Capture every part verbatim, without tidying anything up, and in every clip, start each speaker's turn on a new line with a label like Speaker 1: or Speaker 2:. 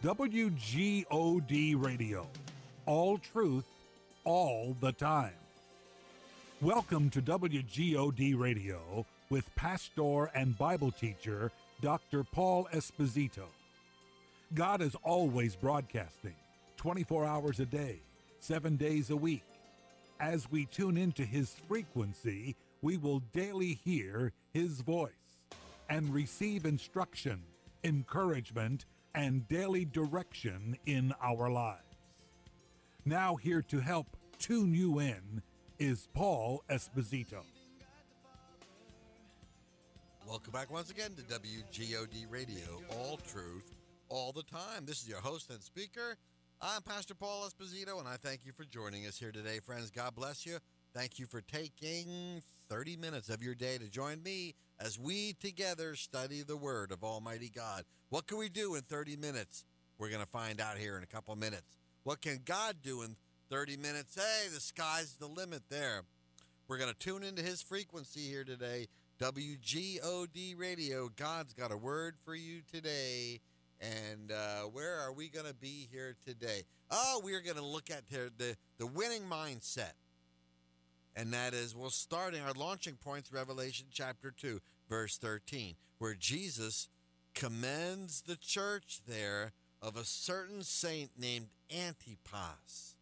Speaker 1: W G O D Radio. All truth, all the time. Welcome to W G O D Radio with pastor and Bible teacher Doctor Paul Esposito. God is always broadcasting, twenty-four hours a day, seven days a week. As we tune into His frequency, we will daily hear His voice and receive instruction, encouragement, and daily direction in our lives. Now here to help tune you in is Paul Esposito.
Speaker 2: Welcome back once again to W G O D Radio, all truth, all the time. This is your host and speaker. I'm Pastor Paul Esposito, and I thank you for joining us here today, friends. God bless you. Thank you for taking thirty minutes of your day to join me as we together study the Word of Almighty God. What can we do in thirty minutes? We're going to find out here in a couple minutes. What can God do in thirty minutes? Hey, the sky's the limit there. We're going to tune into His frequency here today, W G O D Radio. God's got a word for you today. And uh, where are we going to be here today? Oh, we're going to look at the, the, the winning mindset. And that is, we're starting our launching points, Revelation chapter two, verse thirteen, where Jesus commends the church there of a certain saint named Antipas,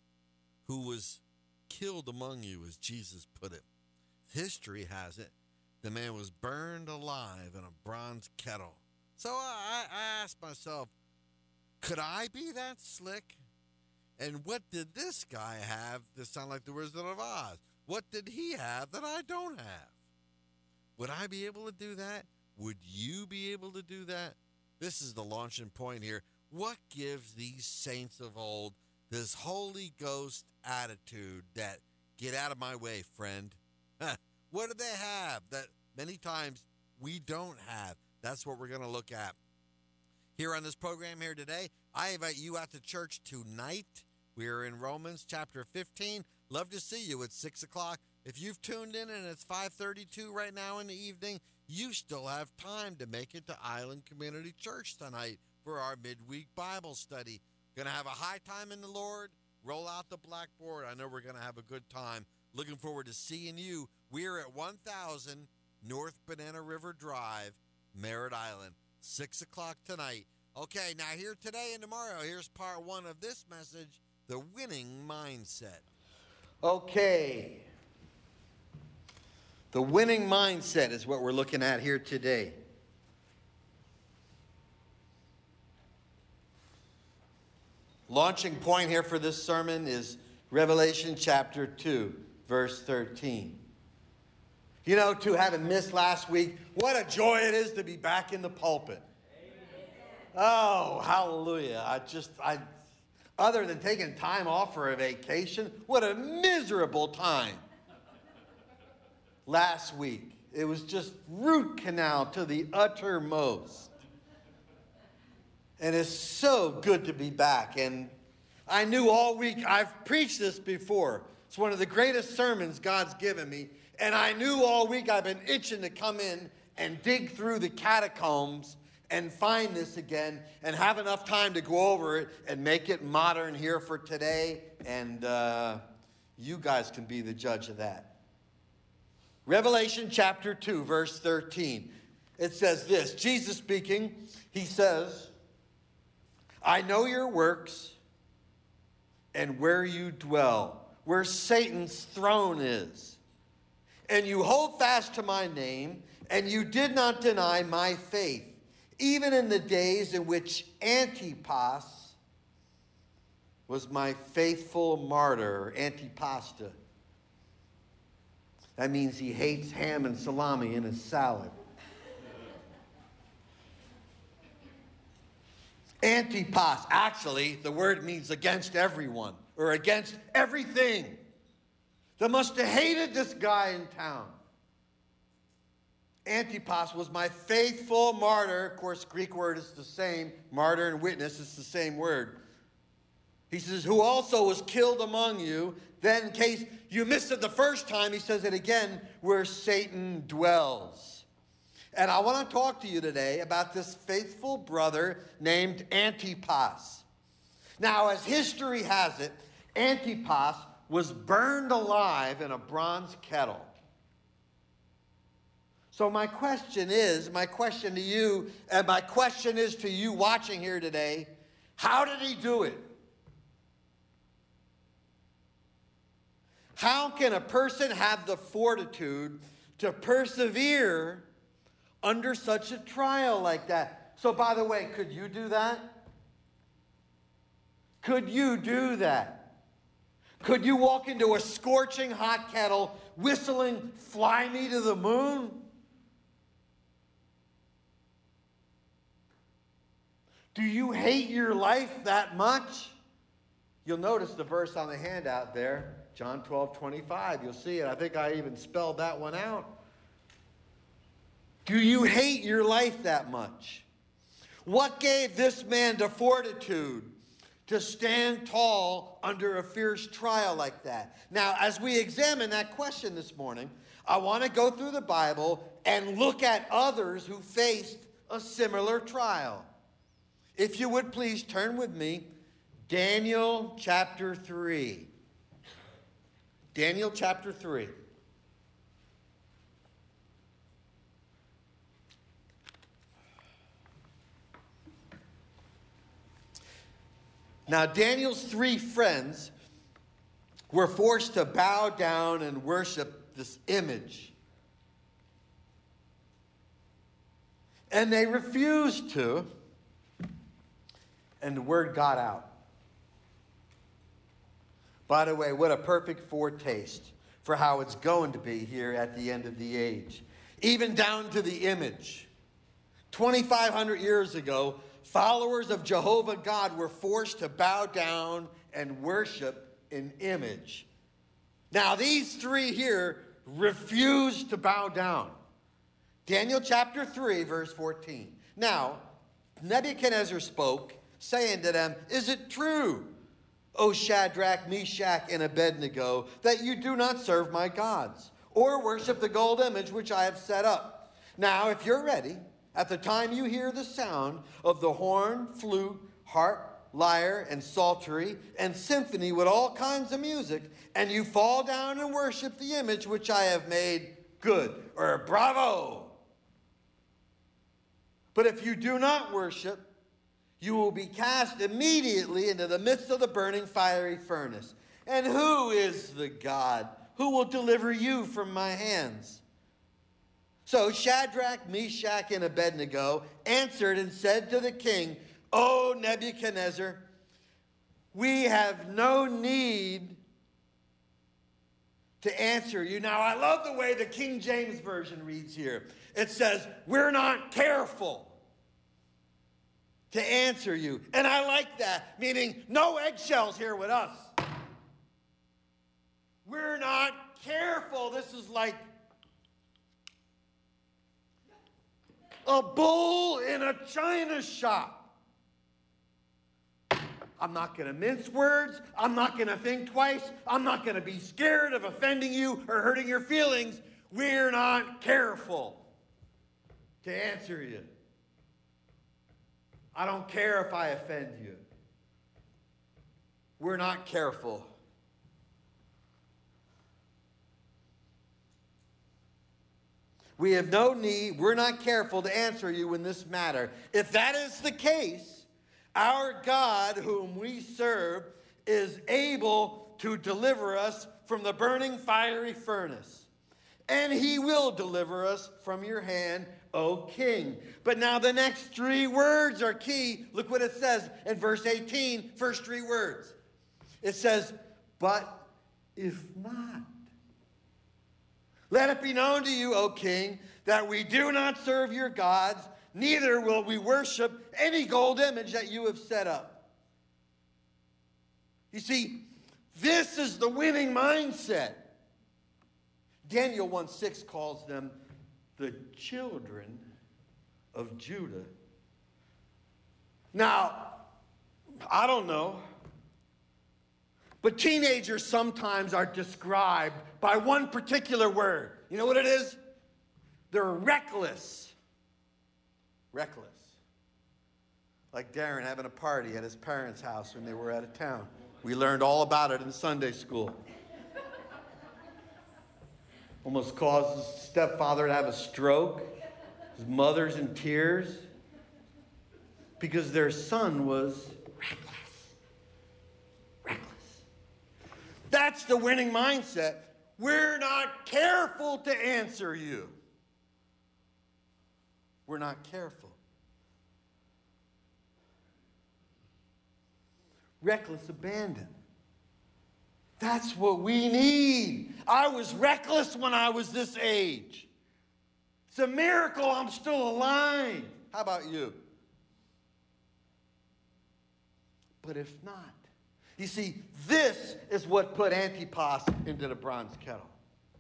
Speaker 2: who was killed among you, as Jesus put it. History has it, the man was burned alive in a bronze kettle. So I, I asked myself, could I be that slick? And what did this guy have that sound like the Wizard of Oz? What did he have that I don't have? Would I be able to do that? Would you be able to do that? This is the launching point here. What gives these saints of old this Holy Ghost attitude that, get out of my way, friend? What do they have that many times we don't have? That's what we're going to look at here on this program here today. I invite you out to church tonight. We are in Romans chapter fifteen. Love to see you at six o'clock. If you've tuned in and it's five thirty-two right now in the evening, you still have time to make it to Island Community Church tonight for our midweek Bible study. Going to have a high time in the Lord. Roll out the blackboard. I know we're going to have a good time. Looking forward to seeing you. We're at one thousand North Banana River Drive, Merritt Island, six o'clock tonight. Okay, now here today and tomorrow, here's part one of this message, the winning mindset. Okay. The winning mindset is what we're looking at here today. Launching point here for this sermon is Revelation chapter two, verse thirteen. You know, to having missed last week, what a joy it is to be back in the pulpit. Oh, hallelujah. I just, I, other than taking time off for a vacation, what a miserable time. Last week, it was just root canal to the uttermost. And it's so good to be back. And I knew all week, I've preached this before. It's one of the greatest sermons God's given me. And I knew all week I've been itching to come in and dig through the catacombs and find this again and have enough time to go over it and make it modern here for today. And uh, you guys can be the judge of that. Revelation chapter two, verse thirteen. It says this, Jesus speaking, he says, I know your works and where you dwell, where Satan's throne is. And you hold fast to my name, and you did not deny my faith, even in the days in which Antipas was my faithful martyr, antipasta. That means he hates ham and salami in his salad. Antipas, actually, the word means against everyone, or against everything. They must have hated this guy in town. Antipas was my faithful martyr. Of course, Greek word is the same. Martyr and witness is the same word. He says, who also was killed among you. Then in case you missed it the first time, he says it again, where Satan dwells. And I want to talk to you today about this faithful brother named Antipas. Now, as history has it, Antipas was burned alive in a bronze kettle. So my question is, my question to you, and my question is to you watching here today, how did he do it? How can a person have the fortitude to persevere under such a trial like that? So by the way, could you do that? Could you do that? Could you walk into a scorching hot kettle whistling "Fly Me to the Moon"? Do you hate your life that much? You'll notice the verse on the handout there, John twelve twenty-five. You'll see it. I think I even spelled that one out. Do you hate your life that much? What gave this man the fortitude to stand tall under a fierce trial like that? Now, as we examine that question this morning, I want to go through the Bible and look at others who faced a similar trial. If you would please turn with me, Daniel chapter three. Daniel chapter three. Now, Daniel's three friends were forced to bow down and worship this image. And they refused to, and the word got out. By the way, what a perfect foretaste for how it's going to be here at the end of the age. Even down to the image. twenty-five hundred years ago, followers of Jehovah God were forced to bow down and worship an image. Now, these three here refused to bow down. Daniel chapter three, verse fourteen. Now, Nebuchadnezzar spoke, saying to them, "Is it true, O Shadrach, Meshach, and Abednego, that you do not serve my gods, or worship the gold image which I have set up? Now, if you're ready, at the time you hear the sound of the horn, flute, harp, lyre, and psaltery, and symphony with all kinds of music, and you fall down and worship the image which I have made, good," or bravo. "But if you do not worship, you will be cast immediately into the midst of the burning fiery furnace. And who is the God who will deliver you from my hands?" So Shadrach, Meshach, and Abednego answered and said to the king, "O Nebuchadnezzar, we have no need to answer you." Now, I love the way the King James Version reads here. It says, "We're not careful to answer you." And I like that, meaning no eggshells here with us. We're not careful. This is like a bull in a china shop. I'm not going to mince words. I'm not going to think twice. I'm not going to be scared of offending you or hurting your feelings. We're not careful to answer you. I don't care if I offend you. We're not careful. We have no need, we're not careful to answer you in this matter. If that is the case, our God whom we serve is able to deliver us from the burning fiery furnace. And he will deliver us from your hand, O king. But now the next three words are key. Look what it says in verse eighteen, first three words. It says, "But if not, let it be known to you, O king, that we do not serve your gods, neither will we worship any gold image that you have set up." You see, this is the winning mindset. Daniel one six calls them the children of Judah. Now, I don't know, but teenagers sometimes are described by one particular word. You know what it is? They're reckless.
Speaker 3: reckless. Like Darren having a party at his parents' house when they were out of town. We learned all about it in Sunday school. Almost caused his stepfather to have a stroke. His mother's in tears. Because their son was reckless. Reckless. That's the winning mindset. We're not careful to answer you. We're not careful. Reckless abandon. That's what we need. I was reckless when I was this age. It's a miracle I'm still alive. How about you? But if not, you see, this is what put Antipas into the bronze kettle.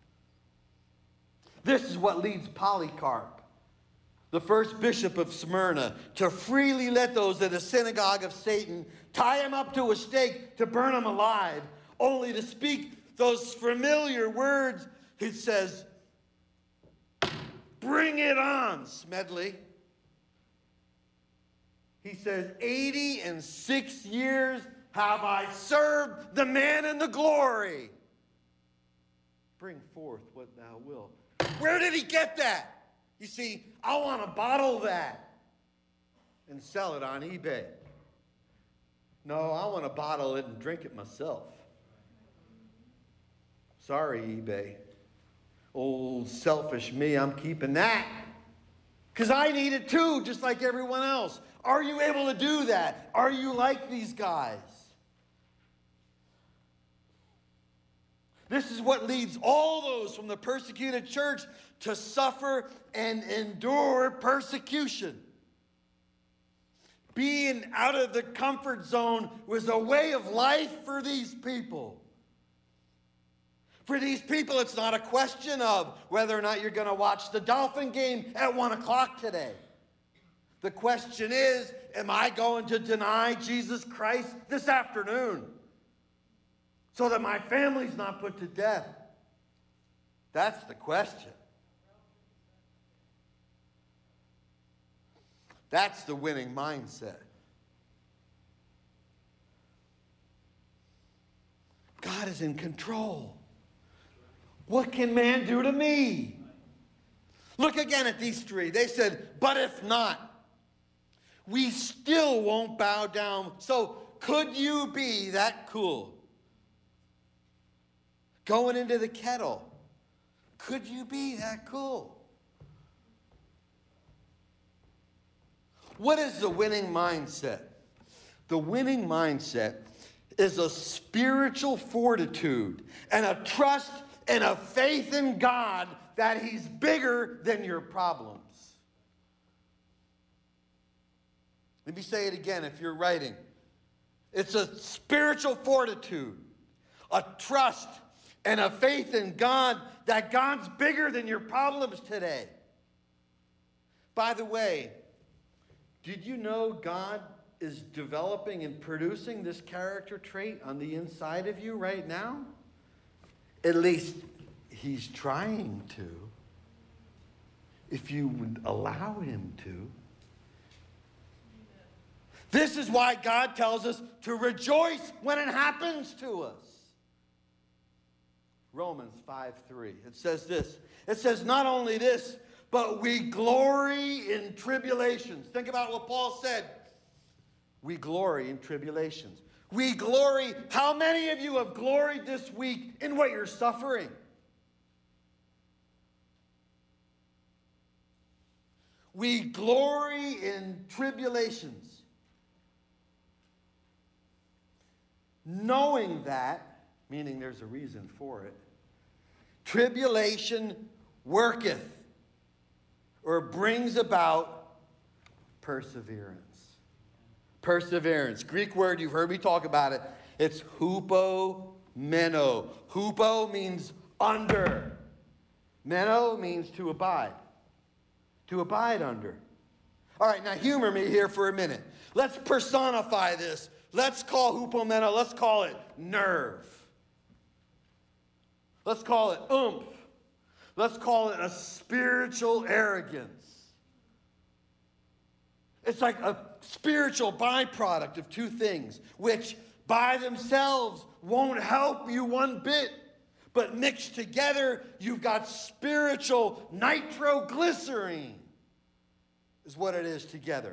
Speaker 3: This is what leads Polycarp, the first bishop of Smyrna, to freely let those at the synagogue of Satan tie him up to a stake to burn him alive, only to speak those familiar words. He says, "Bring it on, Smedley." He says, eighty and six years have I served the man in the glory. Bring forth what thou wilt. Where did he get that? You see, I want to bottle that and sell it on eBay. No, I want to bottle it and drink it myself. Sorry, eBay. Old selfish me, I'm keeping that. Because I need it too, just like everyone else. Are you able to do that? Are you like these guys? This is what leads all those from the persecuted church to suffer and endure persecution. Being out of the comfort zone was a way of life for these people. For these people, it's not a question of whether or not you're going to watch the Dolphin game at one o'clock today. The question is, am I going to deny Jesus Christ this afternoon so that my family's not put to death? That's the question. That's the winning mindset. God is in control. What can man do to me? Look again at these three. They said, but if not, we still won't bow down. So could you be that cool? Going into the kettle. Could you be that cool? What is the winning mindset? The winning mindset is a spiritual fortitude and a trust and a faith in God that He's bigger than your problems. Let me say it again if you're writing. It's a spiritual fortitude, a trust, and a faith in God that God's bigger than your problems today. By the way, did you know God is developing and producing this character trait on the inside of you right now? At least He's trying to, if you would allow Him to. This is why God tells us to rejoice when it happens to us. Romans five three. It says this. It says not only this, but we glory in tribulations. Think about what Paul said. We glory in tribulations. We glory. How many of you have gloried this week in what you're suffering? We glory in tribulations. Knowing that, meaning there's a reason for it, tribulation worketh or brings about perseverance. Perseverance. Greek word, you've heard me talk about it. It's hupomeno. Hupo means under. Meno means to abide. To abide under. All right, now humor me here for a minute. Let's personify this. Let's call hupomeno, let's call it nerve. Let's call it oomph. Let's call it a spiritual arrogance. It's like a spiritual byproduct of two things, which by themselves won't help you one bit. But mixed together, you've got spiritual nitroglycerine, is what it is together.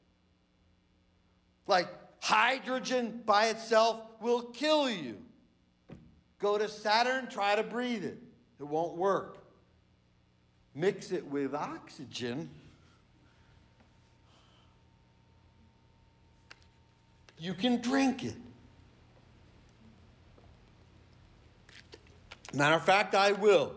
Speaker 3: Like hydrogen by itself will kill you. Go to Saturn, try to breathe it. It won't work. Mix it with oxygen. You can drink it. Matter of fact, I will.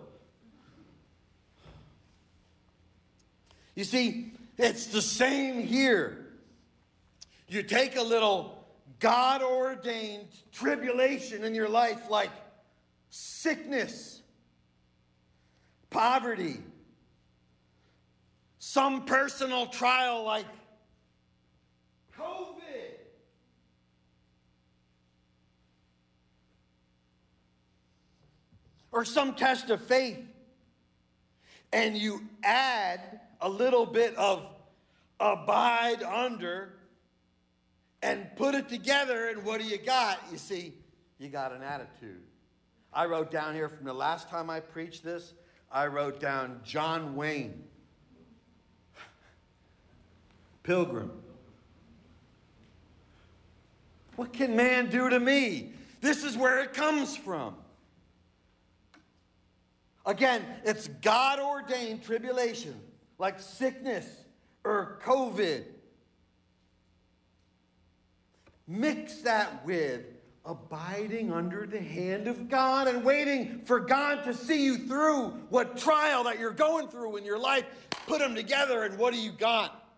Speaker 3: You see, it's the same here. You take a little God-ordained tribulation in your life like sickness, poverty, some personal trial like COVID. Or some test of faith, and you add a little bit of abide under and put it together, and what do you got? You see, you got an attitude. I wrote down here from the last time I preached this, I wrote down John Wayne, Pilgrim. What can man do to me? This is where it comes from. Again, it's God-ordained tribulation, like sickness or COVID. Mix that with abiding under the hand of God and waiting for God to see you through what trial that you're going through in your life. Put them together, and what do you got?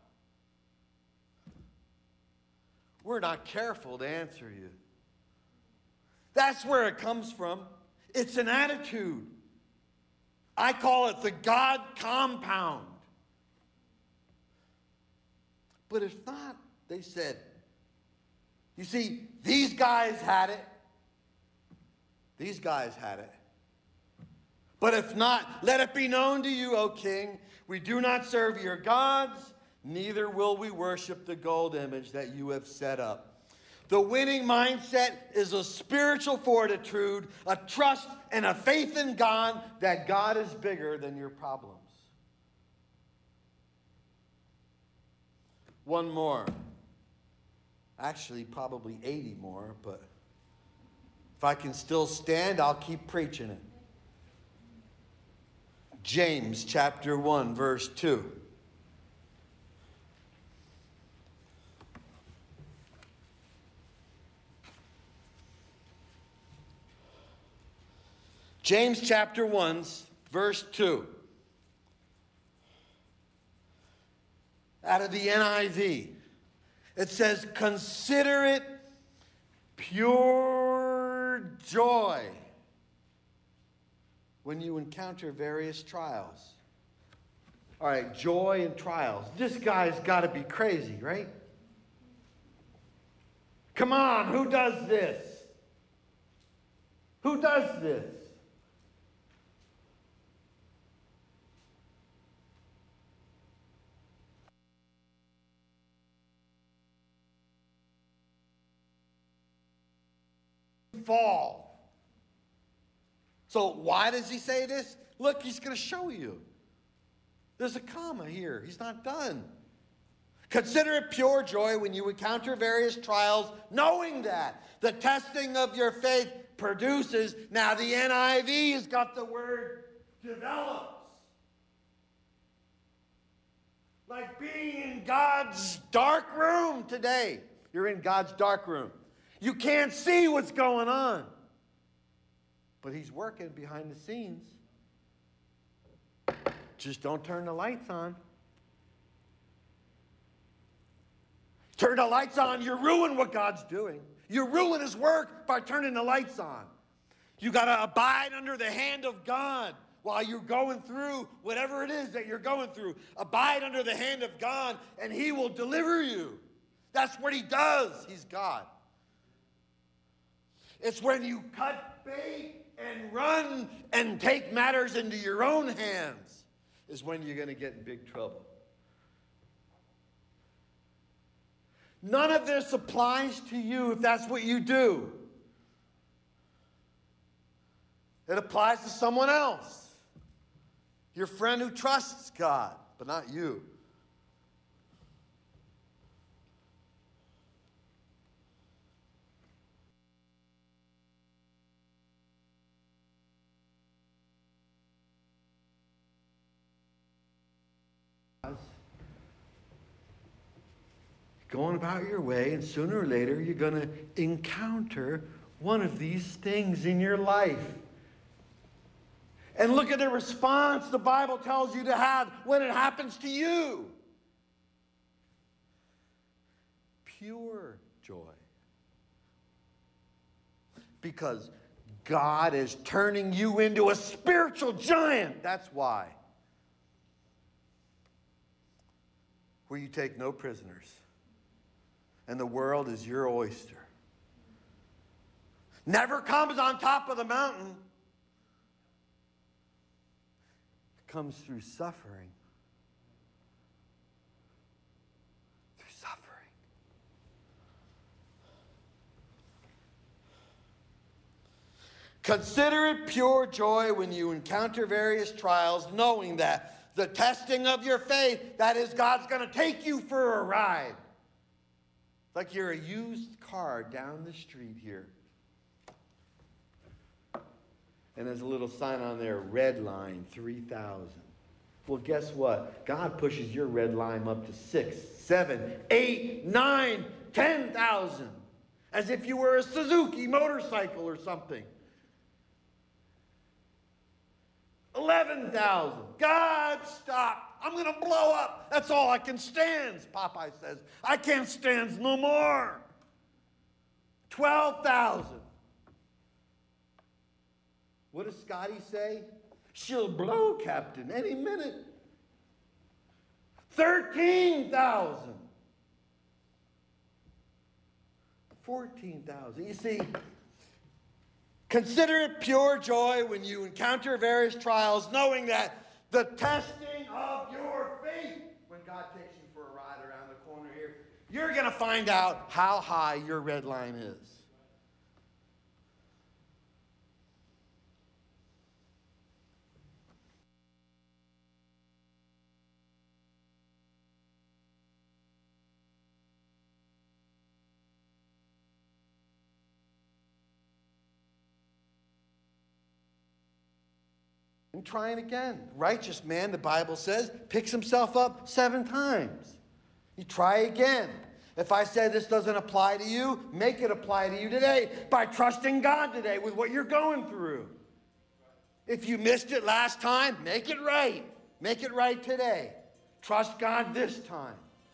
Speaker 3: We're not careful to answer you. That's where it comes from. It's an attitude. I call it the God compound. But if not, they said, you see, these guys had it. These guys had it. But if not, let it be known to you, O king, we do not serve your gods, neither will we worship the gold image that you have set up. The winning mindset is a spiritual fortitude, a trust and a faith in God that God is bigger than your problems. One more. Actually, probably eighty more, but if I can still stand, I'll keep preaching it. James chapter one, verse two. James chapter one, verse two. Out of the N I V. It says, consider it pure joy when you encounter various trials. All right, joy and trials. This guy's got to be crazy, right? Come on, who does this? Who does this? Fall. So why does he say this? Look, he's going to show you. There's a comma here. He's not done. Consider it pure joy when you encounter various trials, knowing that the testing of your faith produces. Now the N I V has got the word develops. Like being in God's dark room today. You're in God's dark room. You can't see what's going on. But he's working behind the scenes. Just don't turn the lights on. Turn the lights on, you ruin what God's doing. You ruin his work by turning the lights on. You got to abide under the hand of God while you're going through whatever it is that you're going through. Abide under the hand of God, and he will deliver you. That's what he does. He's God. It's when you cut bait and run and take matters into your own hands is when you're going to get in big trouble. None of this applies to you if that's what you do. It applies to someone else. Your friend who trusts God, but not you. Going about your way, and sooner or later you're going to encounter one of these things in your life. And look at the response the Bible tells you to have when it happens to you. Pure joy. Because God is turning you into a spiritual giant. That's why. Where you take no prisoners. And the world is your oyster. Never comes on top of the mountain. It comes through suffering. Through suffering. Consider it pure joy when you encounter various trials, knowing that the testing of your faith, that is, God's going to take you for a ride. Like you're a used car down the street here. And there's a little sign on there, red line, three thousand. Well, guess what? God pushes your red line up to six, seven, eight, nine, ten thousand. As if you were a Suzuki motorcycle or something. eleven thousand. God, stop. I'm going to blow up. That's all I can stand, Popeye says. I can't stand no more. twelve thousand. What does Scotty say? She'll blow, Captain, any minute. thirteen thousand. fourteen thousand. You see, consider it pure joy when you encounter various trials, knowing that the testing of your faith, when God takes you for a ride around the corner here, you're going to find out how high your red line is. And trying again. Righteous man, the Bible says, picks himself up seven times. You try again. If I say this doesn't apply to you, make it apply to you today by trusting God today with what you're going through. If you missed it last time, make it right. Make it right today. Trust God this time.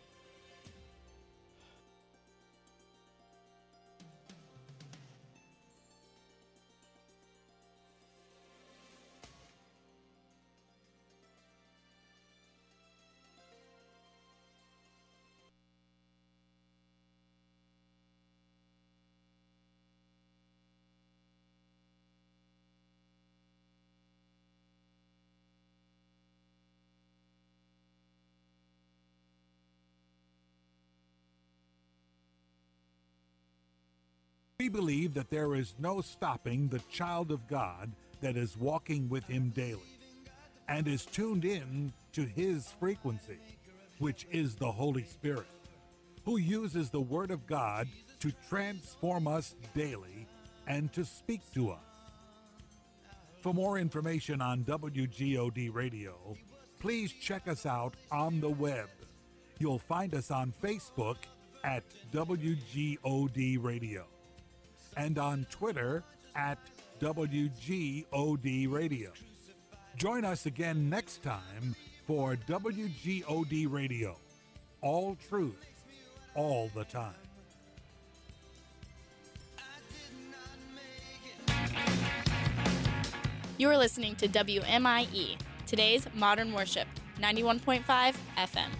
Speaker 1: We believe that there is no stopping the child of God that is walking with him daily and is tuned in to his frequency, which is the Holy Spirit, who uses the Word of God to transform us daily and to speak to us. For more information on W G O D Radio, please check us out on the web. You'll find us on Facebook at W G O D Radio and on Twitter at W G O D Radio. Join us again next time for W G O D Radio. All truth, all the time.
Speaker 4: You're listening to W M I E, today's Modern Worship, ninety-one point five F M.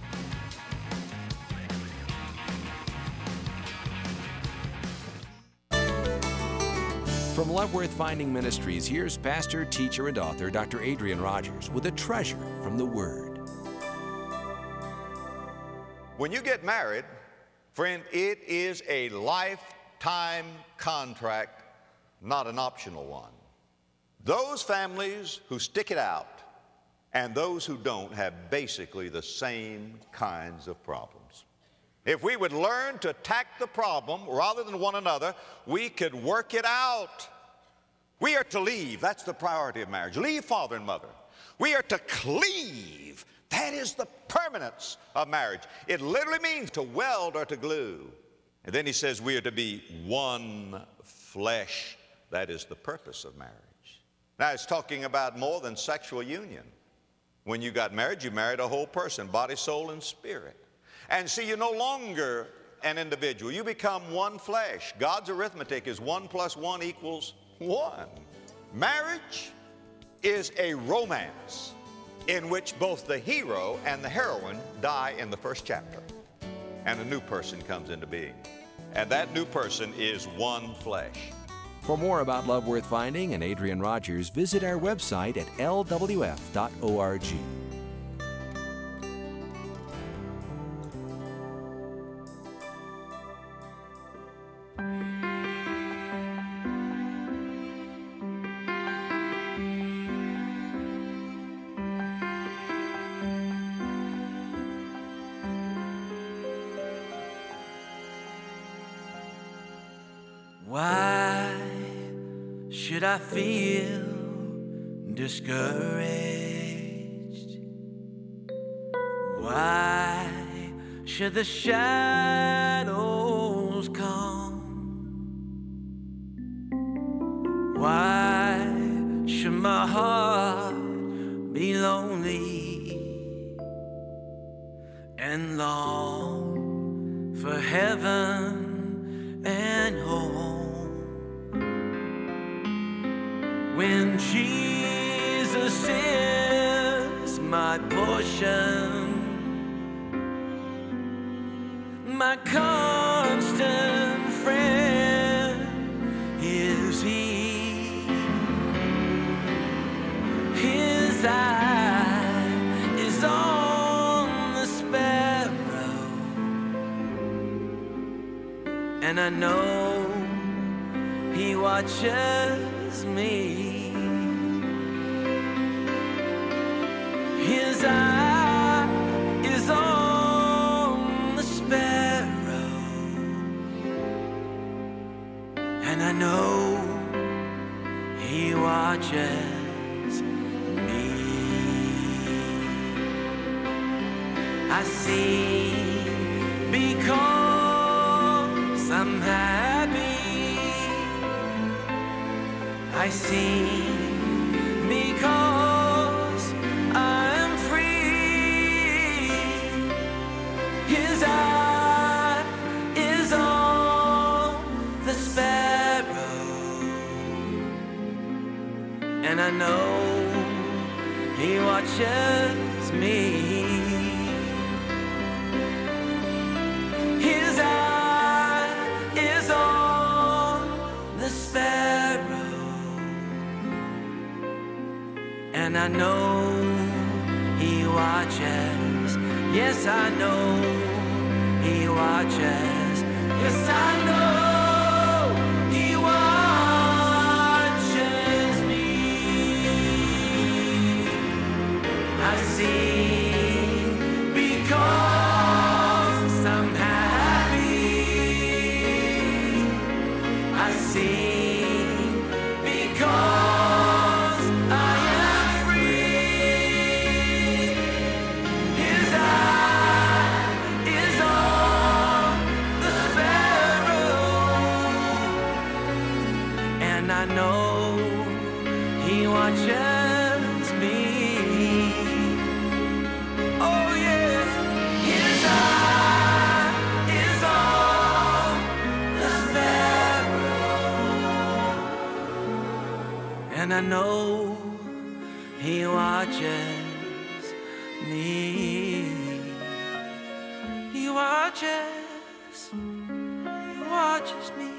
Speaker 5: From Loveworth Finding Ministries, here's pastor, teacher, and author Doctor Adrian Rogers with a treasure from the Word.
Speaker 6: When you get married, Friend, it is a lifetime contract, not an optional one. Those families who stick it out and those who don't have basically the same kinds of problems. If we would learn to attack the problem rather than one another, we could work it out. We are to leave. That's the priority of marriage. Leave father and mother. We are to cleave. That is the permanence of marriage. It literally means to weld or to glue. And then he says we are to be one flesh. That is the purpose of marriage. Now, it's talking about more than sexual union. When you got married, you married a whole person, body, soul, and spirit. And see, you're no longer an individual. You become one flesh. God's arithmetic is one plus one equals one. Marriage is a romance in which both the hero and the heroine die in the first chapter, and a new person comes into being. And that new person is one flesh.
Speaker 5: For more about Love Worth Finding and Adrian Rogers, visit our website at L W F dot org.
Speaker 7: Why should I feel discouraged? Why should the shadows come? Why should my heart be lonely and long for heaven and home? When Jesus is my portion, my constant friend is He. His eye is on the sparrow, and I know He watches me. His eye is on the sparrow, and I know He watches me. I sing because I'm happy. I sing because I'm free. His eye is on the sparrow, and I know He watches me. His eye is on the sparrow, and I know He watches. Yes, I know He watches. Yes, I know He watches me. I sing because I'm happy. I sing because I am free. His eye is on the sparrow, and I know He watches me. Oh yeah, His eye is on the sparrow, and I know He watches me. He watches, He watches me.